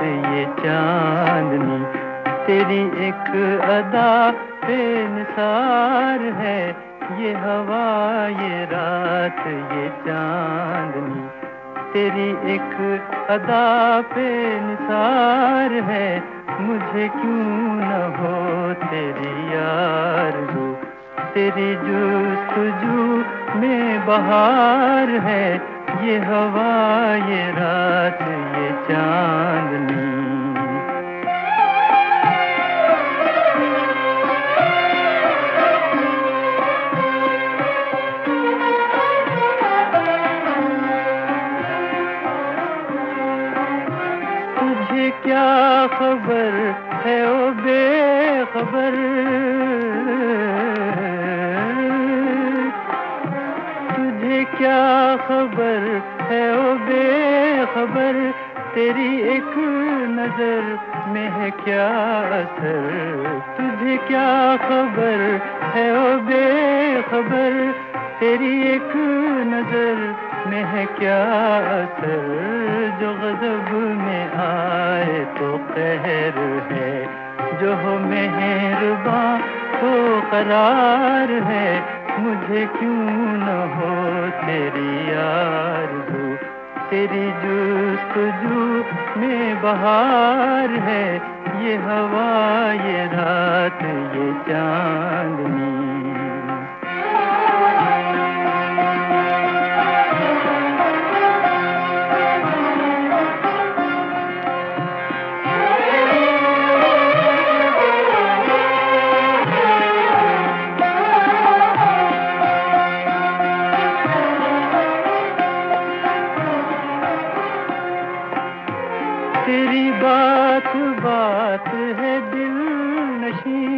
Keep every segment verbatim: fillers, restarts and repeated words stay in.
ये चांदनी, तेरी एक अदा पे निसार है। ये हवा ये रात ये चांदनी, तेरी एक अदा पे निसार है। मुझे क्यों न हो तेरी आरज़ू, तेरी जुस्तजू में बहार है। ये हवा ये रात ये चांदनी। तुझे क्या खबर है ओ बेखबर, तुझे क्या खबर है ओ बेखबर। तेरी एक नजर में है क्या असर, तुझे क्या खबर है ओ बेखबर। तेरी एक नजर में है क्या असर, जो गजब में आए तो कहर है, जो हो मेहरबां तो करार है। मुझे क्यों न हो तेरी आरज़ू, तेरी जुस्तजू में बहार है। ये हवा ये रात ये चांदनी। तेरी बात बात है दिल नशी,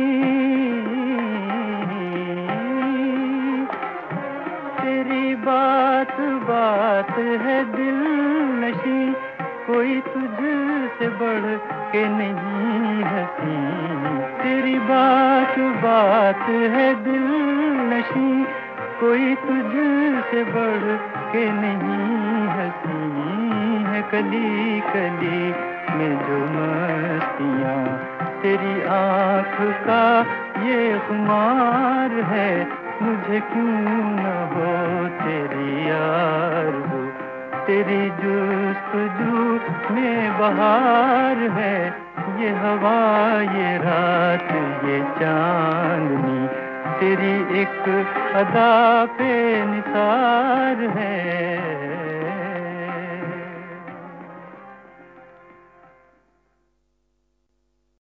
तेरी बात बात है दिल नशी। कोई तुझसे बढ़ के नहीं हंसी, तेरी बात बात है दिल नशी। कोई तुझसे बढ़ के नहीं हंसी है। कली कली में जो मस्तियाँ, तेरी आँख का ये खुमार है। मुझे क्यों न हो तेरी आरज़ू, तेरी जुस्तजू में बहार है। ये हवा ये रात ये चांदनी, तेरी एक अदा पे निसार है।